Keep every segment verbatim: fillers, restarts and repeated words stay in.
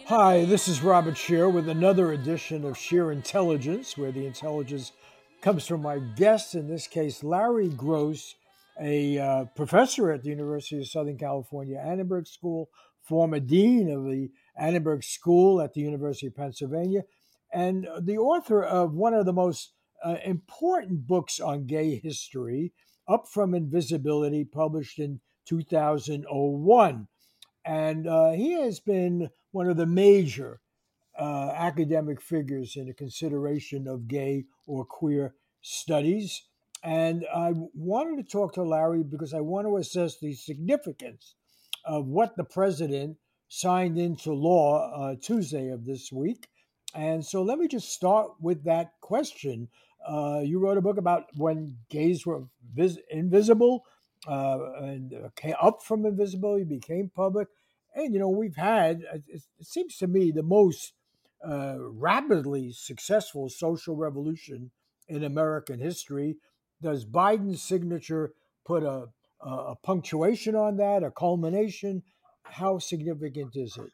Hi, this is Robert Shear with another edition of Shear Intelligence, where the intelligence comes from my guest, in this case, Larry Gross, a uh, professor at the University of Southern California Annenberg School, former dean of the Annenberg School at the University of Pennsylvania, and the author of one of the most uh, important books on gay history, Up from Invisibility, published in two thousand one. And uh, he has been one of the major uh, academic figures in the consideration of gay or queer studies. And I wanted to talk to Larry because I want to assess the significance of what the president signed into law uh, Tuesday of this week. And so let me just start with that question. Uh, you wrote a book about when gays were vis- invisible uh, and uh, came up from invisibility, became public. And, you know, we've had, it, it seems to me, the most uh, rapidly successful social revolution in American history. Does Biden's signature put a, a, a punctuation on that, a culmination? How significant is it?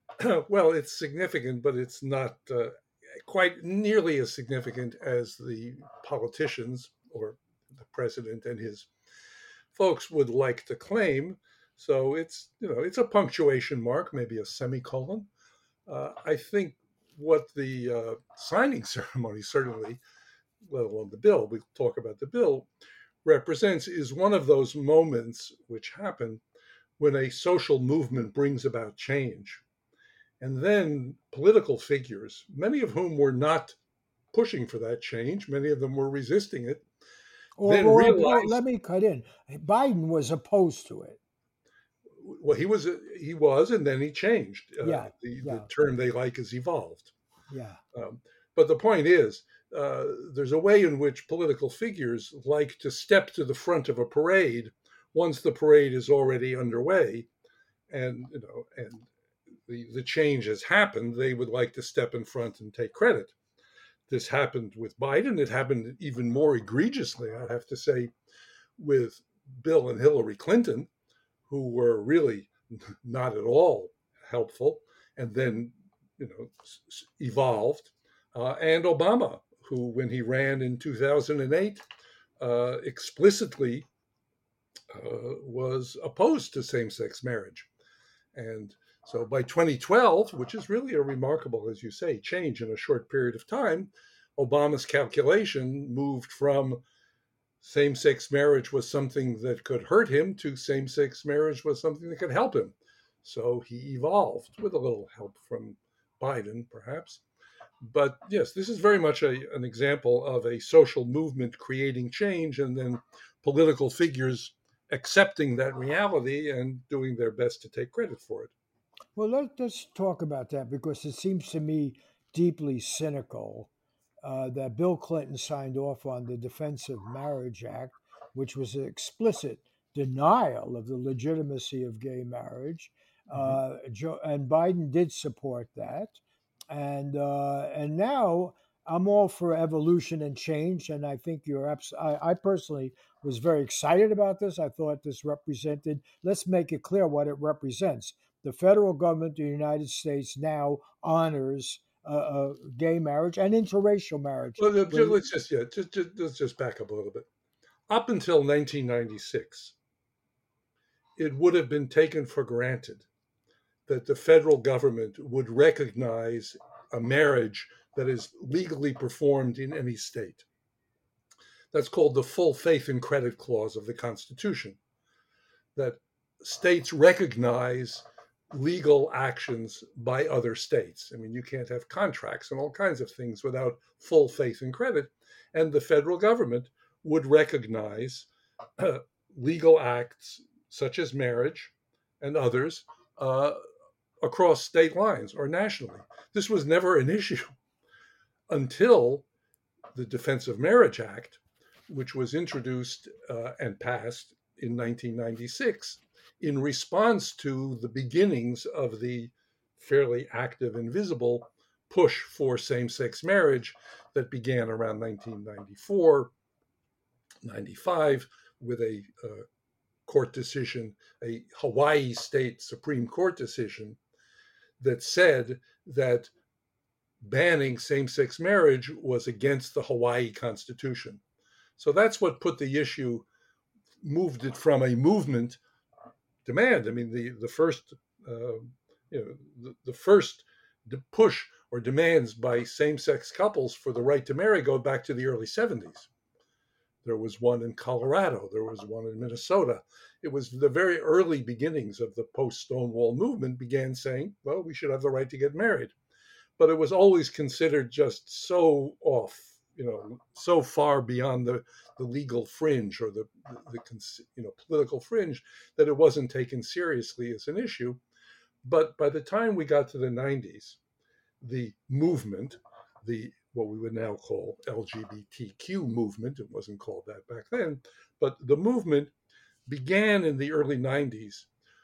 Well, it's significant, but it's not uh, quite nearly as significant as the politicians or the president and his folks would like to claim. So it's you know it's a punctuation mark, maybe a semicolon. Uh, I think what the uh, signing ceremony certainly, let alone the bill, we'll talk about the bill, represents is one of those moments which happen when a social movement brings about change. And then political figures, many of whom were not pushing for that change, many of them were resisting it, Or, then or oppo- realized, let me cut in. Biden was opposed to it. well, he was he was, and then he changed. Uh, Yeah, the the yeah, term they like is evolved. yeah. Um, but the point is, uh, there's a way in which political figures like to step to the front of a parade once the parade is already underway, and you know, and the the change has happened. They would like to step in front and take credit. This happened with Biden. It happened even more egregiously, I have to say, with Bill and Hillary Clinton, who were really not at all helpful, and then you know evolved, uh, and Obama, who, when he ran in two thousand eight, uh, explicitly uh, was opposed to same-sex marriage. And so by twenty twelve, which is really a remarkable, as you say, change in a short period of time, Obama's calculation moved from same sex marriage was something that could hurt him to same sex marriage was something that could help him. So he evolved with a little help from Biden, perhaps. But yes, this is very much a, an example of a social movement creating change and then political figures accepting that reality and doing their best to take credit for it. Well, let, let's talk about that because it seems to me deeply cynical uh, that Bill Clinton signed off on the Defense of Marriage Act, which was an explicit denial of the legitimacy of gay marriage. Mhm. Uh, Joe, and Biden did support that. And, uh, and now I'm all for evolution and change. And I think you're abs- I, I personally was very excited about this. I thought this represented, let's make it clear what it represents. The federal government of the United States now honors uh, uh, gay marriage and interracial marriage. Well, Where, let's just yeah, just, just let's just back up a little bit. Up until nineteen ninety-six, it would have been taken for granted that the federal government would recognize a marriage that is legally performed in any state. That's called the full faith and credit clause of the Constitution, that states recognize legal actions by other states. I mean, you can't have contracts and all kinds of things without full faith and credit. And the federal government would recognize uh, legal acts such as marriage and others uh, across state lines or nationally. This was never an issue until the Defense of Marriage Act, which was introduced uh, and passed in nineteen ninety-six in response to the beginnings of the fairly active and visible push for same sex marriage that began around nineteen ninety-four, ninety-five, with a uh, court decision, a Hawaii State Supreme Court decision that said that banning same-sex marriage was against the Hawaii Constitution. So that's what put the issue, moved it from a movement demand. I mean, the the first, uh, you know, the, the first push or demands by same-sex couples for the right to marry go back to the early seventies. There was one in Colorado. There was one in Minnesota. It was the very early beginnings of the post-Stonewall movement began saying, well, we should have the right to get married. But it was always considered just so off, you know, so far beyond the, the legal fringe or the, the, the you know, political fringe that it wasn't taken seriously as an issue. But by the time we got to the nineties, the movement, the what we would now call L G B T Q movement, it wasn't called that back then, but the movement began in the early nineties,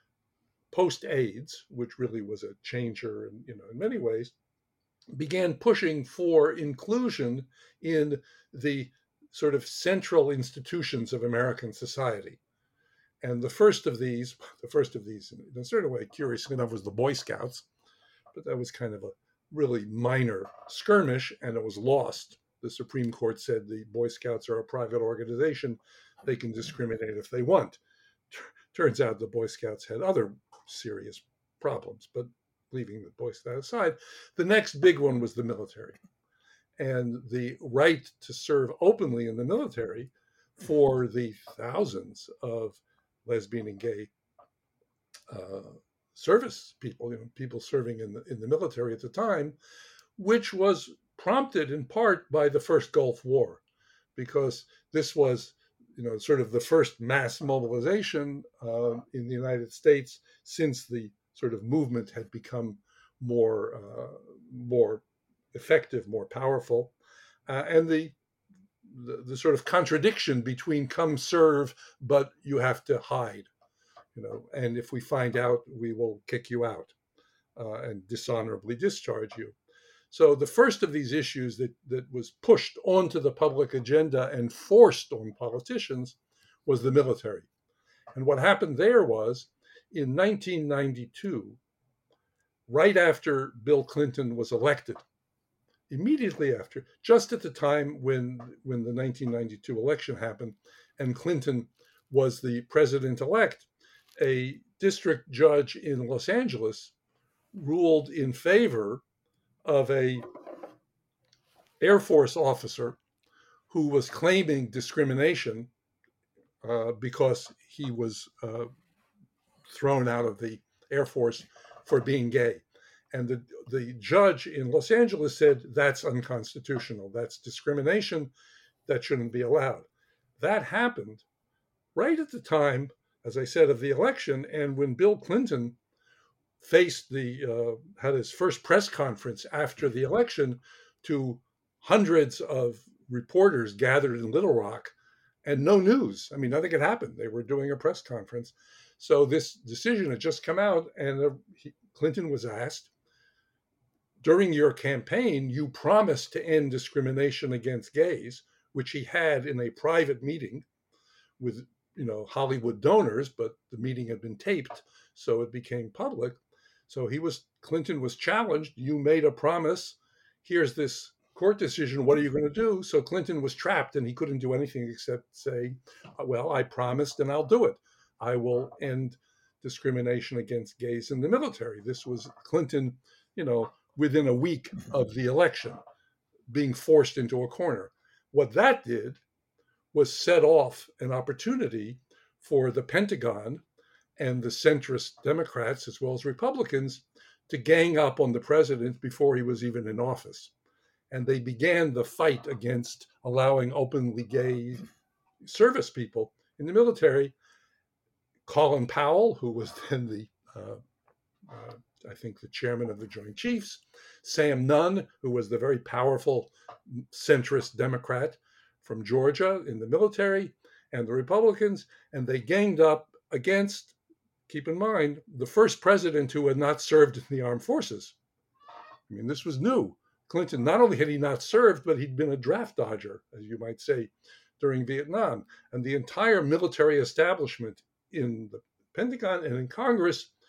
post-AIDS, which really was a changer in, you know, in many ways, began pushing for inclusion in the sort of central institutions of American society. And the first of these, the first of these, in a certain way, curiously enough, was the Boy Scouts, but that was kind of a really minor skirmish, and it was lost. The Supreme Court said the Boy Scouts are a private organization. They can discriminate if they want. Turns out the Boy Scouts had other serious problems, but leaving the Boy Scouts aside, the next big one was the military. And the right to serve openly in the military for the thousands of lesbian and gay uh, service people, you know, people serving in the, in the military at the time, which was prompted in part by the first Gulf War, because this was, you know, sort of the first mass mobilization uh, in the United States since the sort of movement had become more, uh, more effective, more powerful, uh, and the, the the sort of contradiction between come serve, but you have to hide. You know, and if we find out, we will kick you out uh, and dishonorably discharge you. So the first of these issues that, that was pushed onto the public agenda and forced on politicians was the military. And what happened there was in nineteen ninety-two, right after Bill Clinton was elected, immediately after, just at the time when, when the nineteen ninety-two election happened and Clinton was the president-elect, a district judge in Los Angeles ruled in favor of a Air Force officer who was claiming discrimination uh, because he was uh, thrown out of the Air Force for being gay. And the, the judge in Los Angeles said, that's unconstitutional. That's discrimination. That shouldn't be allowed. That happened right at the time, as I said, of the election. And when Bill Clinton faced the, uh, had his first press conference after the election to hundreds of reporters gathered in Little Rock and no news. I mean, nothing had happened. They were doing a press conference. So this decision had just come out, and uh, he, Clinton was asked, during your campaign, you promised to end discrimination against gays, which he had in a private meeting with, you know, Hollywood donors, but the meeting had been taped, so it became public. So he was, Clinton was challenged. You made a promise. Here's this court decision. What are you going to do? So Clinton was trapped, and he couldn't do anything except say, well, I promised and I'll do it. I will end discrimination against gays in the military. This was Clinton, you know, within a week of the election, being forced into a corner. What that did was set off an opportunity for the Pentagon and the centrist Democrats, as well as Republicans, to gang up on the president before he was even in office. And they began the fight against allowing openly gay service people in the military. Colin Powell, who was then the, uh, uh, I think, the chairman of the Joint Chiefs, Sam Nunn, who was the very powerful centrist Democrat from Georgia in the military, and the Republicans, and they ganged up against, keep in mind, the first president who had not served in the armed forces. I mean, this was new. Clinton, not only had he not served, but he'd been a draft dodger, as you might say, during Vietnam. And the entire military establishment in the Pentagon and in Congress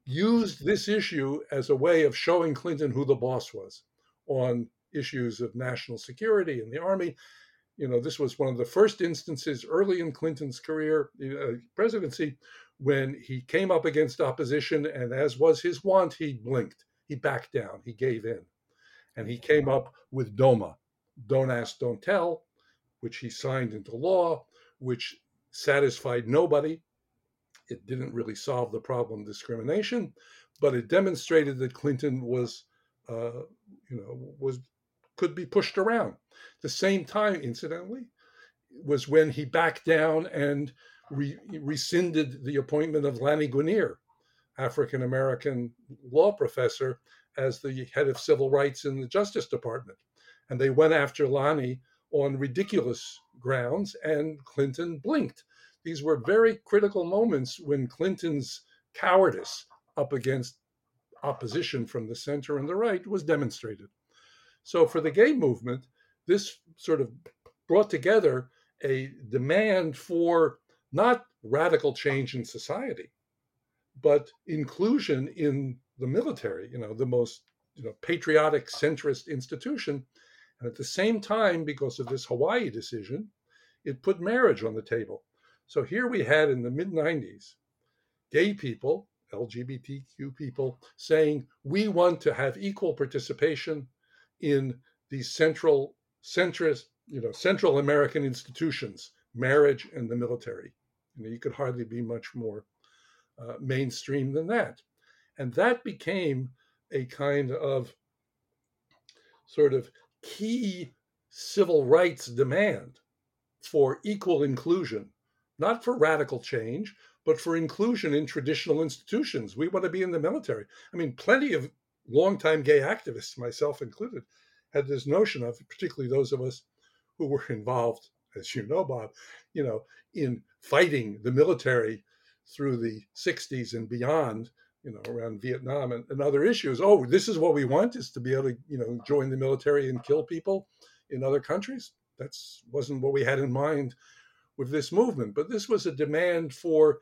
used this issue as a way of showing Clinton who the boss was on issues of national security and the army. You know, this was one of the first instances early in Clinton's career uh, presidency when he came up against opposition, and as was his wont, he blinked, he backed down, he gave in, and he came up with DOMA, Don't Ask, Don't Tell, which he signed into law, which satisfied nobody. It didn't really solve the problem of discrimination, but it demonstrated that Clinton was, uh, you know, was could be pushed around. The same time, incidentally, was when he backed down and re- rescinded the appointment of Lanny Guinier, African American law professor, as the head of civil rights in the Justice Department. And they went after Lanny on ridiculous grounds, and Clinton blinked. These were very critical moments when Clinton's cowardice up against opposition from the center and the right was demonstrated. So for the gay movement, this sort of brought together a demand for not radical change in society, but inclusion in the military, you know, the most you know, patriotic centrist institution. And at the same time, because of this Hawaii decision, it put marriage on the table. So here we had in the mid nineties, gay people, L G B T Q people, saying, we want to have equal participation in these central, centrist, you know, Central American institutions, marriage and the military. You know, you could hardly be much more uh, mainstream than that. And that became a kind of sort of key civil rights demand for equal inclusion, not for radical change, but for inclusion in traditional institutions. We want to be in the military. I mean, plenty of longtime gay activists, myself included, had this notion of, particularly those of us who were involved, as you know, Bob, you know, in fighting the military through the sixties and beyond, you know, around Vietnam and, and other issues. Oh, this is what we want, is to be able to, you know, join the military and kill people in other countries. That wasn't what we had in mind with this movement, but this was a demand for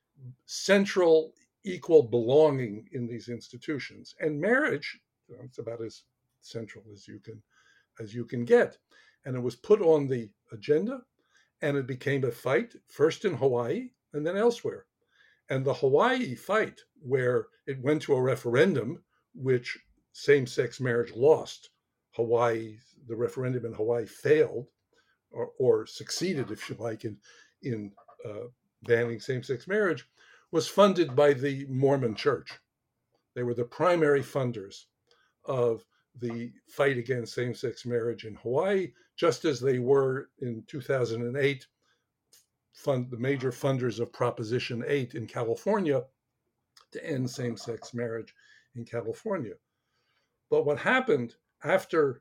central equal belonging in these institutions. And marriage, you know, it's about as central as you can as you can get. And it was put on the agenda, and it became a fight, first in Hawaii and then elsewhere. And the Hawaii fight, where it went to a referendum, which same-sex marriage lost, Hawaii, the referendum in Hawaii failed, or, or succeeded, if you like, in in uh, banning same-sex marriage, was funded by the Mormon Church. They were the primary funders of the fight against same-sex marriage in Hawaii, just as they were in two thousand eight, fund, the major funders of Proposition eight in California to end same-sex marriage in California. But what happened after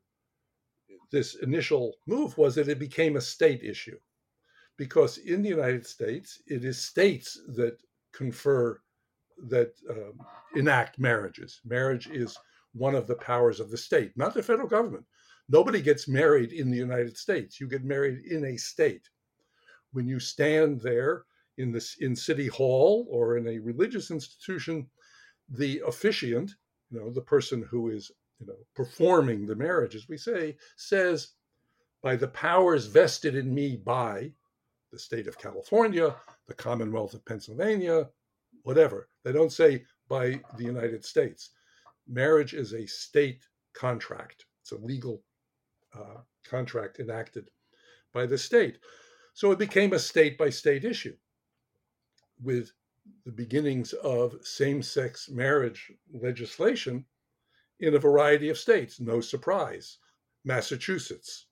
this initial move was that it became a state issue, because in the United States, it is states that confer, that um, enact marriages. Marriage is one of the powers of the state, not the federal government. Nobody gets married in the United States. You get married in a state. When you stand there in this in City Hall or in a religious institution, the officiant, you know, the person who is, you know, performing the marriage, as we say, says, by the powers vested in me by the state of California, the Commonwealth of Pennsylvania, whatever. They don't say by the United States. Marriage is a state contract. It's a legal uh, contract enacted by the state. So it became a state-by-state issue, with the beginnings of same-sex marriage legislation in a variety of states. No surprise. Massachusetts,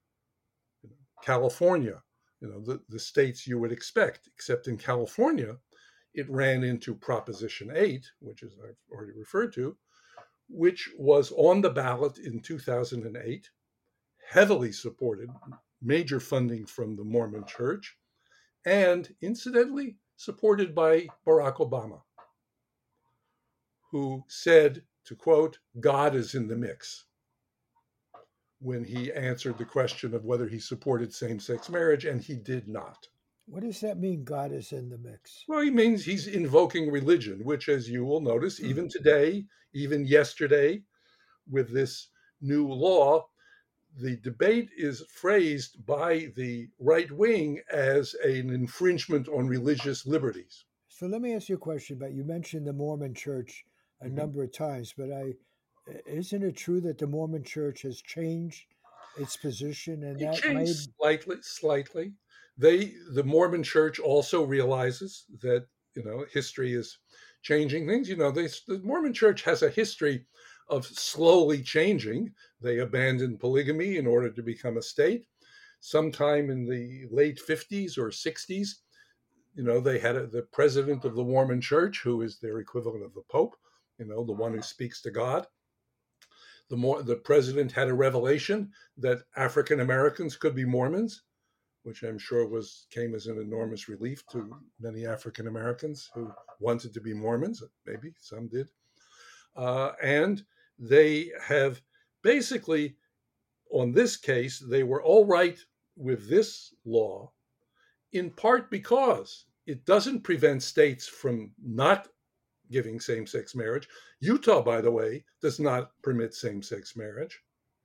California, you know, the, the states you would expect, except in California, it ran into Proposition eight, which is I've already referred to, which was on the ballot in two thousand eight, heavily supported, major funding from the Mormon Church, and incidentally supported by Barack Obama, who said, to quote, God is in the mix, when he answered the question of whether he supported same-sex marriage, and he did not. What does that mean, God is in the mix? Well, he means he's invoking religion, which, as you will notice, even today, even yesterday, with this new law, the debate is phrased by the right wing as an infringement on religious liberties. So let me ask you a question about, you mentioned the Mormon Church a Mhm. number of times, but I isn't it true that the Mormon Church has changed its position and It that made changed slightly, slightly. They, the Mormon Church, also realizes that you know history is changing things. You know, they, the Mormon Church has a history of slowly changing. They abandoned polygamy in order to become a state. Sometime in the late fifties or sixties, you know, they had a, the president of the Mormon Church, who is their equivalent of the Pope. You know, the one who speaks to God. The more the president had a revelation that African Americans could be Mormons, which I'm sure was came as an enormous relief to many African Americans who wanted to be Mormons. Maybe some did, uh, and they have basically, on this case, they were all right with this law, in part because it doesn't prevent states from not giving same-sex marriage. Utah, by the way, does not permit same-sex marriage.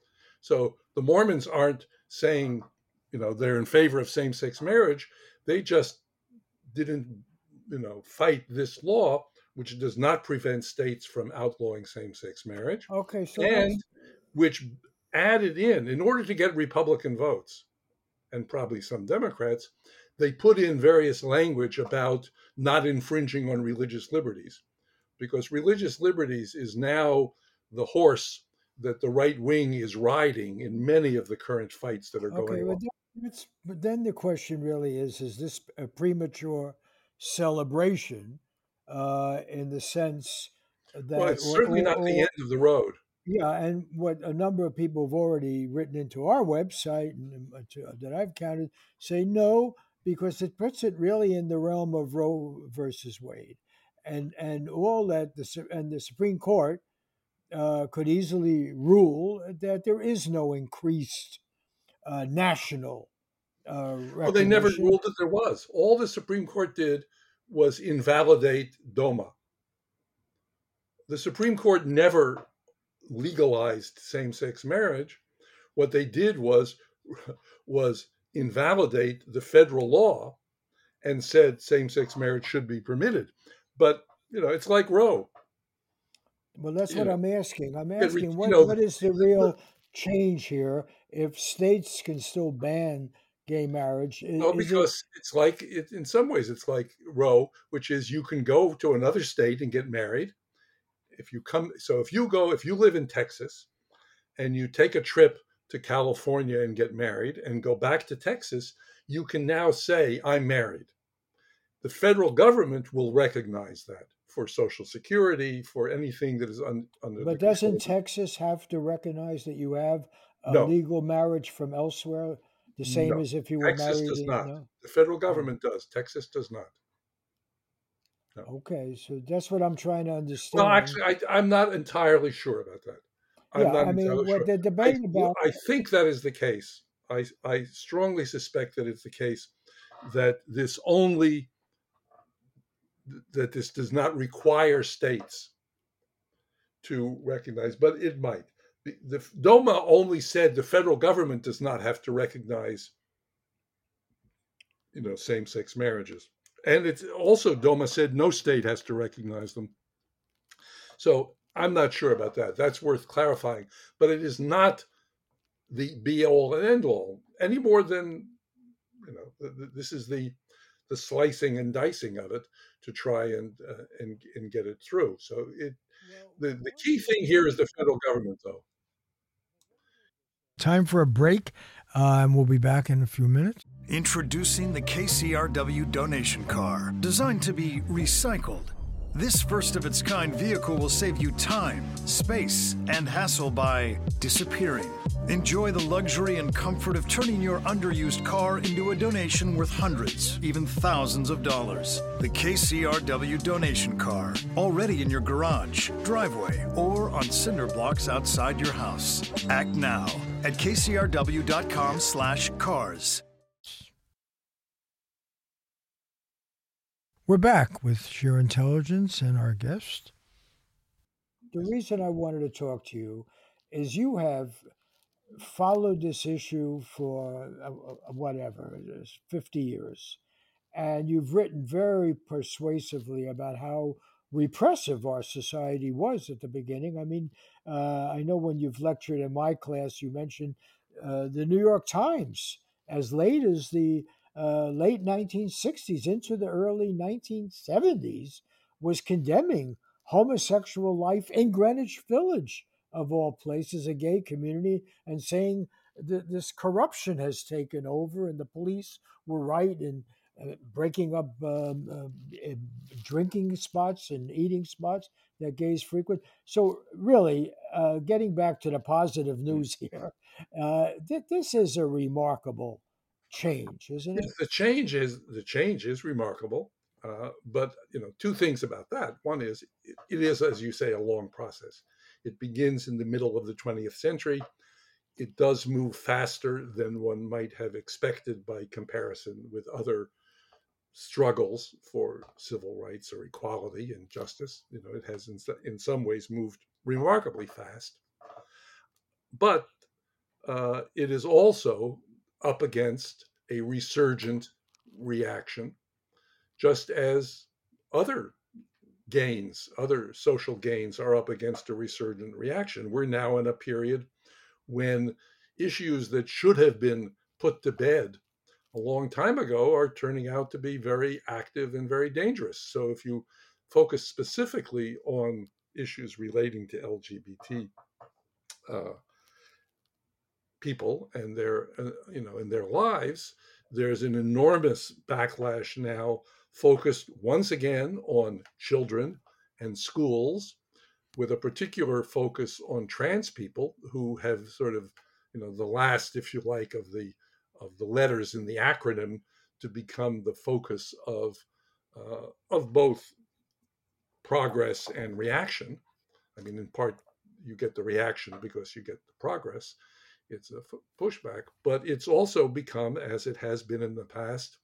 So the Mormons aren't saying, you know, they're in favor of same-sex marriage. They just didn't, you know, fight this law, which does not prevent states from outlawing same-sex marriage, okay, so and let's which added in, in order to get Republican votes, and probably some Democrats, they put in various language about not infringing on religious liberties, because religious liberties is now the horse that the right wing is riding in many of the current fights that are okay, going well, on. then, it's, but then the question really is: is this a premature celebration, uh, in the sense Well, that, it's or, certainly or, not the or end of the road. yeah, and what a number of people have already written into our website and uh, to, that I've counted say no, because it puts it really in the realm of Roe versus Wade, and and all that the Su- and the Supreme Court uh, could easily rule that there is no increased uh, national uh, Well, they never recognition. ruled that there was. All the Supreme Court did was invalidate DOMA. The Supreme Court never legalized same-sex marriage. What they did was was invalidate the federal law and said same-sex marriage should be permitted. But you know, it's like Roe. Well, that's You what know, I'm asking. I'm it, asking you what know, what is the real change here? If states can still ban gay marriage, i- well, is it because it's like it, in some ways it's like Roe, which is you can go to another state and get married. If you come, so if you go, if you live in Texas and you take a trip to California and get married and go back to Texas, you can now say, I'm married. The federal government will recognize that for Social Security, for anything that is un, under the but control doesn't of the, Texas have to recognize that you have a no, legal marriage from elsewhere, the same no. as if you were Texas married? does In, not. no. The federal Oh, government does. Texas does not. No. okay. So that's what I'm trying to Well, understand. actually, I, I'm not entirely sure about that. I'm Yeah, not I mean, entirely what sure. the I, debate about. I think that is the case. I, I strongly suspect that it's the case that this only that this does not require states to recognize, but it might. The, the DOMA only said the federal government does not have to recognize, you know, same-sex marriages, and it's also DOMA said no state has to recognize them. So I'm not sure about that. That's worth clarifying, but it is not the be all and end all any more than you know. This is the the slicing and dicing of it to try and uh, and and get it through. So it Well, the, the one key thing thing that here is the federal government, though. time for a break, uh, and we'll be back in a few minutes. Introducing the K C R W donation car, designed to be recycled. This first of its kind vehicle will save you time, space, and hassle by disappearing. Enjoy the luxury and comfort of turning your underused car into a donation worth hundreds, even thousands of dollars. The K C R W donation car, already in your garage, driveway, or on cinder blocks outside your house. Act now at kcrw.com slash cars. We're back with Sheer Intelligence and our guest. The reason I wanted to talk to you is you have followed this issue for uh, uh, whatever it is, fifty years. And you've written very persuasively about how repressive our society was at the beginning. I mean, uh, I know when you've lectured in my class, you mentioned uh, the New York Times as late as the uh, late nineteen sixties into the early nineteen seventies was condemning homosexual life in Greenwich Village, of all places, a gay community, and saying that this corruption has taken over and the police were right in uh, breaking up um, uh, drinking spots and eating spots that gays frequent. So really, uh, getting back to the positive news here, uh, th- this is a remarkable change, isn't it? Yes, the change is the change is remarkable, uh, but you know, two things about that. One is it, it is, as you say, a long process. It begins in the middle of the twentieth century. It does move faster than one might have expected by comparison with other struggles for civil rights or equality and justice. You know, it has in, in some ways moved remarkably fast, but uh, it is also up against a resurgent reaction, just as other gains, other social gains are up against a resurgent reaction. We're now in a period when issues that should have been put to bed a long time ago are turning out to be very active and very dangerous. So if you focus specifically on issues relating to L G B T uh, people and their, uh, you know, in their lives, there's an enormous backlash now focused once again on children and schools, with a particular focus on trans people who have sort of, you know, the last, if you like, of the of the letters in the acronym to become the focus of uh, of both progress and reaction. I mean, in part, you get the reaction because you get the progress. It's a pushback, but it's also become, as it has been in the past,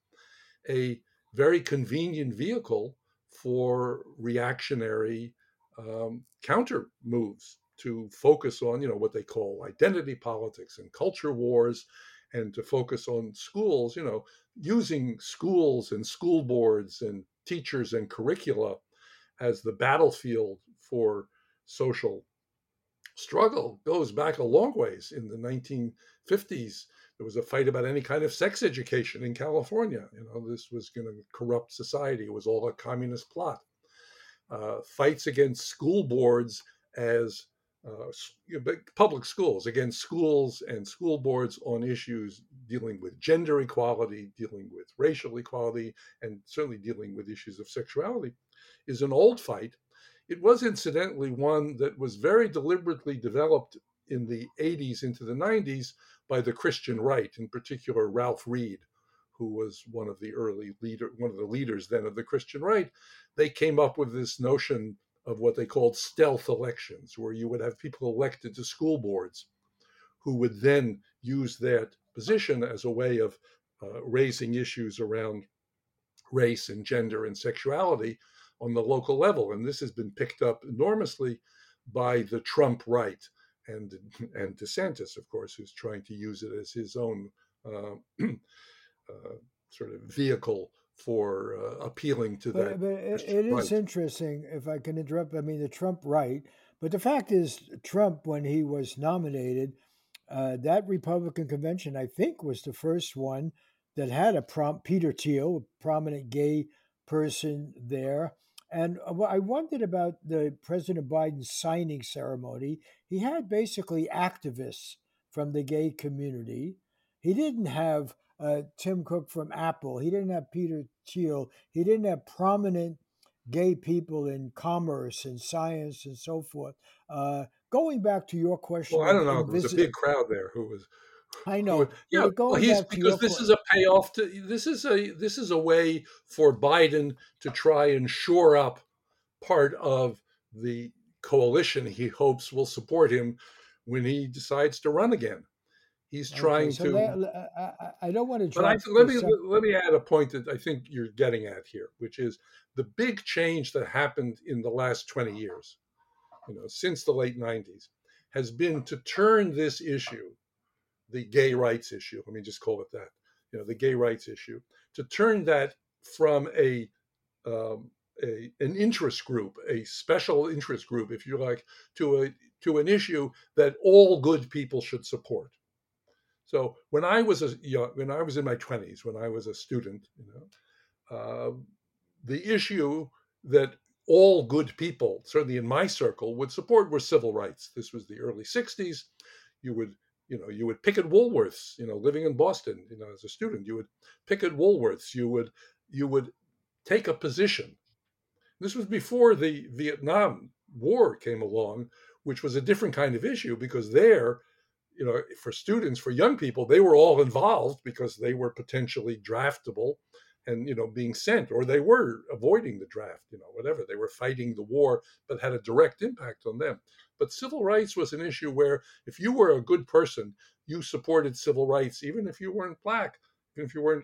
a very convenient vehicle for reactionary um, counter moves to focus on, you know, what they call identity politics and culture wars, and to focus on schools, you know, using schools and school boards and teachers and curricula as the battlefield for social struggle. Goes back a long ways. In the nineteen fifties, there was a fight about any kind of sex education in California. You know, this was going to corrupt society. It was all a communist plot. Uh, fights against school boards as uh, public schools, against schools and school boards on issues dealing with gender equality, dealing with racial equality, and certainly dealing with issues of sexuality, is an old fight. It was incidentally one that was very deliberately developed in the eighties into the nineties by the Christian right, in particular Ralph Reed, who was one of the early leader, one of the leaders then of the Christian right. They came up with this notion of what they called stealth elections, where you would have people elected to school boards who would then use that position as a way of uh, raising issues around race and gender and sexuality on the local level. And this has been picked up enormously by the Trump right and and DeSantis, of course, who's trying to use it as his own uh, uh, sort of vehicle for uh, appealing to But, that. but it, it is right. Interesting, if I can interrupt. I mean, the Trump right, but the fact is, Trump, when he was nominated, uh, that Republican convention, I think, was the first one that had a prom- Peter Thiel, a prominent gay person there. And I wondered about the President Biden signing ceremony. He had basically activists from the gay community. He didn't have uh, Tim Cook from Apple. He didn't have Peter Thiel. He didn't have prominent gay people in commerce and science and so forth. Uh, going back to your question, well, I don't know. There was a big crowd there who was. I know. Who, yeah, well, he's because this is a payoff to this is a this is a way for Biden to try and shore up part of the coalition he hopes will support him when he decides to run again. He's Okay, trying so to. that, I, I I don't want to But I drop let the me sub. let me add a point that I think you're getting at here, which is the big change that happened in the last twenty years, you know, since the late nineties, has been to turn this issue, the gay rights issue, let me just call it that, you know, the gay rights issue, to turn that from a um, a, an interest group, a special interest group, if you like, to a to an issue that all good people should support. So when I was a young, when I was in my twenties, when I was a student, you know, uh, the issue that all good people, certainly in my circle, would support were civil rights. This was the early sixties. You would, you know, you would picket Woolworths, you know, living in Boston, you know, as a student, you would picket Woolworths. You would, you would take a position. This was before the Vietnam War came along, which was a different kind of issue because there, you know, for students, for young people, they were all involved because they were potentially draftable and, you know, being sent, or they were avoiding the draft, you know, whatever. They were fighting the war, but had a direct impact on them. But civil rights was an issue where if you were a good person, you supported civil rights, even if you weren't black, even if you weren't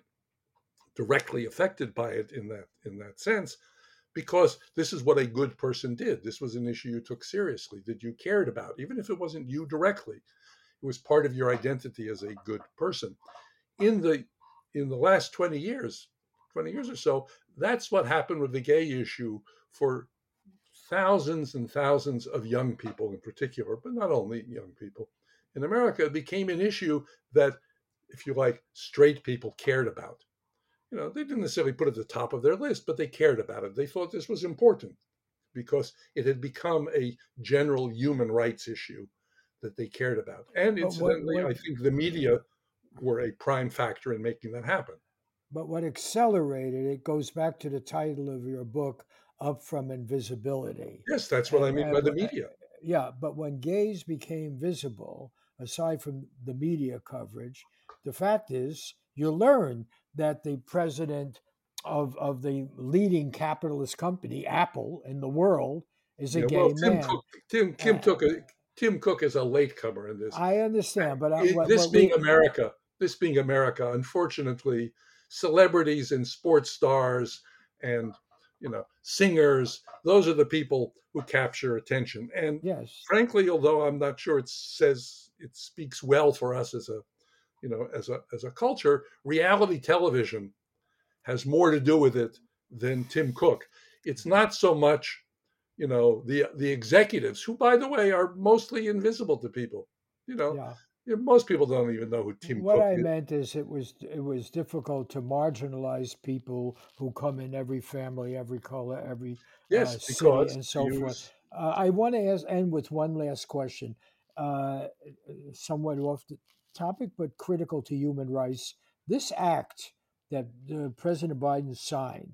directly affected by it in that in that sense, because this is what a good person did. This was an issue you took seriously, that you cared about, even if it wasn't you directly. It was part of your identity as a good person. In the in the last twenty years, twenty years or so, that's what happened with the gay issue for thousands and thousands of young people in particular, but not only young people. In America, it became an issue that, if you like, straight people cared about. You know, they didn't necessarily put it at the top of their list, but they cared about it. They thought this was important because it had become a general human rights issue that they cared about. And But what incidentally, what I think the media were a prime factor in making that happen. but what accelerated it goes back to the title of your book, Up from Invisibility. Yes, that's what I And, mean by and the wh- uh, media. yeah, but when gays became visible, aside from the media coverage, the fact is you learn that the president of of the leading capitalist company, Apple, in the world is a Yeah, well, gay Tim man. Cook, Tim Uh, Kim took a Tim Cook is a latecomer in this. I understand, but I, It, what this what being we America, this being America, unfortunately, celebrities and sports stars and, you know, singers, those are the people who capture attention. And yes. frankly, although I'm not sure it says it speaks well for us as a, you know, as a as a culture, reality television has more to do with it than Tim Cook. It's not so much, you know, the the executives, who, by the way, are mostly invisible to people. You know, Yeah. you know, most people don't even know who Tim What Cook I is. meant is it was it was difficult to marginalize people who come in every family, every color, every uh, Yes, city, because and to so forth. use Uh, I want to ask, end with one last question, uh, somewhat off the topic, but critical to human rights. This act that uh, President Biden signed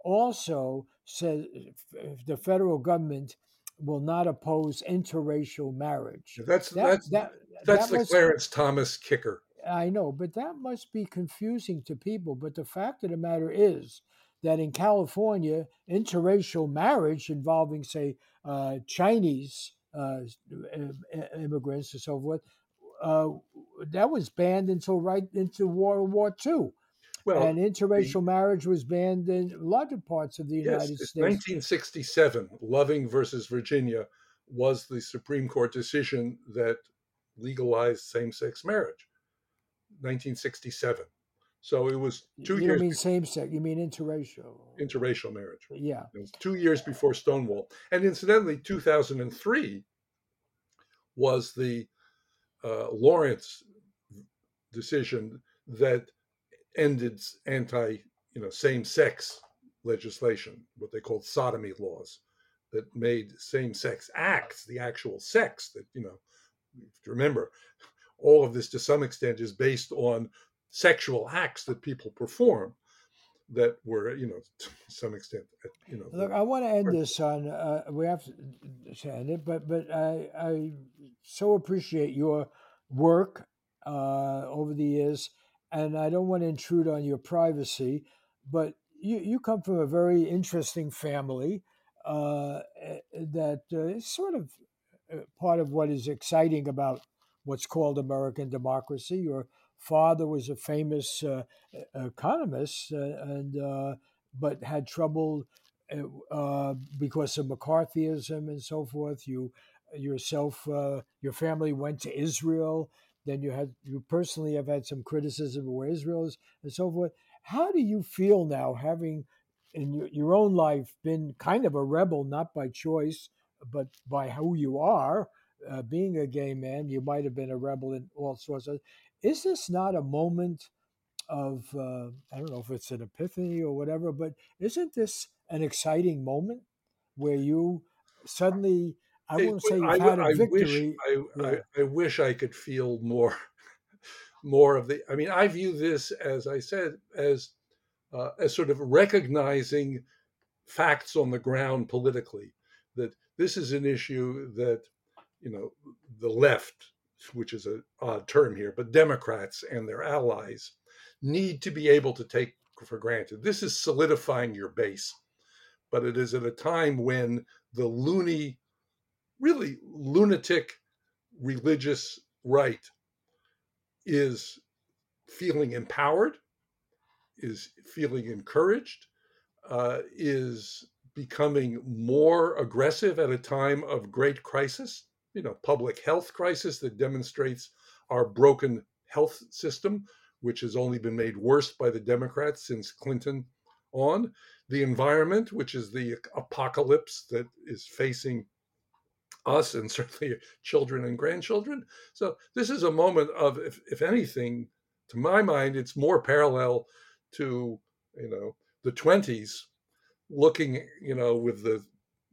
also says the federal government will not oppose interracial marriage. that's That that's that that's that the must Clarence Thomas kicker. I know, but that must be confusing to people. But the fact of the matter is that in California, interracial marriage involving, say, uh, Chinese uh, immigrants and so forth, uh, that was banned until right into World War Two. Well, And the interracial marriage was banned in larger parts of the yes, United it's States. nineteen sixty-seven. Loving versus Virginia was the Supreme Court decision that legalized same-sex marriage. nineteen sixty-seven. So it was two You don't years mean same sex, you mean interracial. interracial marriage. Yeah. It was two years before Stonewall. And incidentally, two thousand three was the uh, Lawrence decision that ended anti, you know, same-sex legislation, what they called sodomy laws, that made same-sex acts, the actual sex that, you know, remember, all of this to some extent is based on sexual acts that people perform that were, you know, to some extent, you know, Look, I want to end this on. Uh, we have to end it, but but I I so appreciate your work uh, over the years, and I don't want to intrude on your privacy, but you you come from a very interesting family uh, eh, that uh, is sort of uh, part of what is exciting about what's called American democracy. Your father was a famous uh, economist, uh, and uh, but had trouble uh, because of McCarthyism and so forth. You yourself, uh, your family went to Israel. Then you had you personally have had some criticism of where Israel is and so forth. How do you feel now, having in your, your own life been kind of a rebel, not by choice, but by who you are? Uh, being a gay man, you might have been a rebel in all sorts of. Is this not a moment of uh, I don't know if it's an epiphany or whatever, but isn't this an exciting moment where you suddenly, I It, won't say you've I, had a I wish victory. I, I, Yeah. I wish I could feel more more of the. I mean, I view this, as I said, as uh, as sort of recognizing facts on the ground politically, that this is an issue that, you know, the left, which is an odd term here, but Democrats and their allies need to be able to take for granted. This is solidifying your base, but it is at a time when the loony, really lunatic religious right is feeling empowered, is feeling encouraged, uh, is becoming more aggressive at a time of great crisis, you know, public health crisis that demonstrates our broken health system, which has only been made worse by the Democrats since Clinton on, the environment, which is the apocalypse that is facing us and certainly children and grandchildren. So this is a moment of, if, if anything, to my mind, it's more parallel to, you know, the twenties, looking, you know, with the,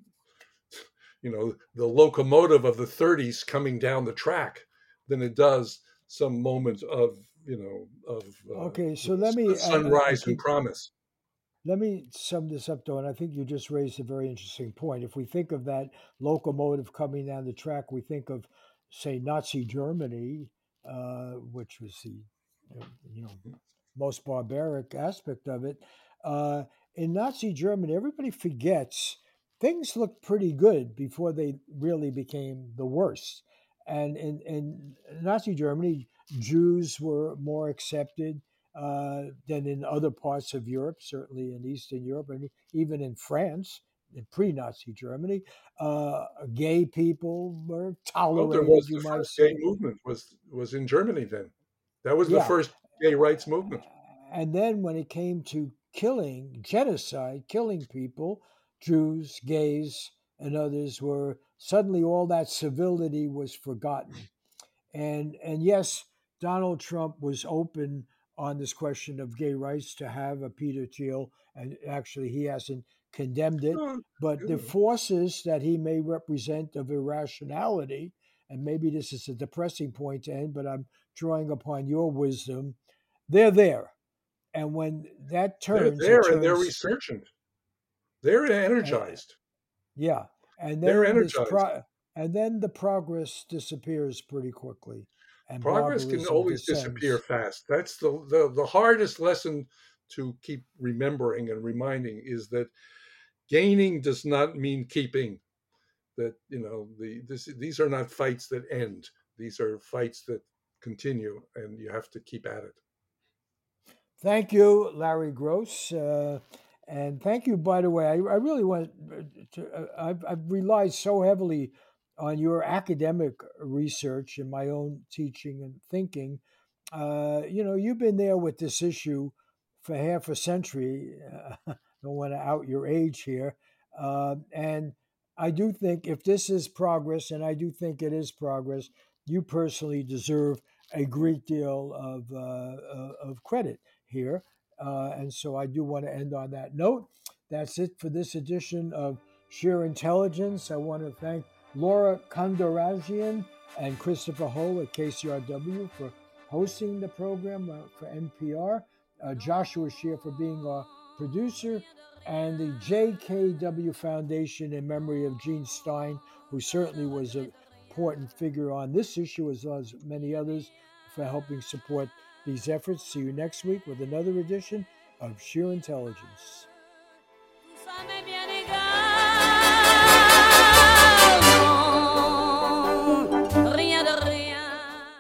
you know, the locomotive of the thirties coming down the track than it does some moment of, you know, of uh, Okay, so let me I, I, I sunrise and keep promise. let me sum this up though, and I think you just raised a very interesting point. If we think of that locomotive coming down the track, we think of, say, Nazi Germany, uh, which was the uh, you know most barbaric aspect of it. Uh, in Nazi Germany, everybody forgets things looked pretty good before they really became the worst. And in, in Nazi Germany, Jews were more accepted uh, than in other parts of Europe, certainly in Eastern Europe, and even in France, in pre-Nazi Germany. Uh, gay people were Well, there was tolerated, you the might first gay say. movement was was in Germany then. That was the Yeah. first gay rights movement. And then when it came to killing, genocide, killing people, Jews, gays, and others were suddenly all that civility was forgotten. And and yes, Donald Trump was open on this question of gay rights to have a Peter Thiel, and actually he hasn't condemned it. Oh, But the you forces that he may represent of irrationality, and maybe this is a depressing point to end, but I'm drawing upon your wisdom, they're there. And when that they're turns, it there and they're turns, resurgent. They're uh, energized. yeah. And They're then this energized. pro, and then the progress disappears pretty quickly, and Progress can barbarism always disappear descends. fast. That's the, the the hardest lesson to keep remembering and reminding, is that gaining does not mean keeping. That, you know, the this these are not fights that end. These are fights that continue, and you have to keep at it. Thank you, Larry Gross. Uh, and thank you, by the way. I, I really want to, uh, I've, I've relied so heavily on your academic research and my own teaching and thinking. Uh, you know, you've been there with this issue for half a century. Uh, don't want to out your age here. Uh, and I do think if this is progress, and I do think it is progress, you personally deserve a great deal of, uh, uh, of credit here. Uh, and so I do want to end on that note. That's it for this edition of Sheer Intelligence. I want to thank Laura Kondarajian and Christopher Hull at K C R W for hosting the program uh, for N P R, uh, Joshua Shear for being our producer, and the J K W Foundation in memory of Gene Stein, who certainly was an important figure on this issue as well as many others, for helping support these efforts. See you next week with another edition of Sheer Intelligence.